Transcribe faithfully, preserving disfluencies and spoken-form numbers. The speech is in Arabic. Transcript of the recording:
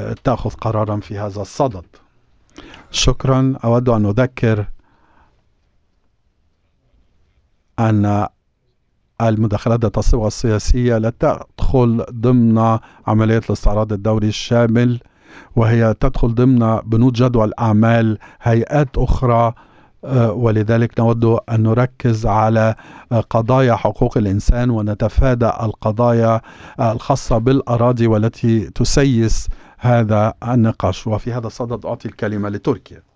تأخذ قرارا في هذا الصدد. شكرا. أود أن أذكر أن المداخلات ذات الصبغة السياسية لا تدخل ضمن عملية الاستعراض الدوري الشامل، وهي تدخل ضمن بنود جدول أعمال هيئات أخرى، ولذلك نود أن نركز على قضايا حقوق الإنسان ونتفادى القضايا الخاصة بالأراضي والتي تسيس هذا النقاش. وفي هذا الصدد أعطي الكلمة لتركيا.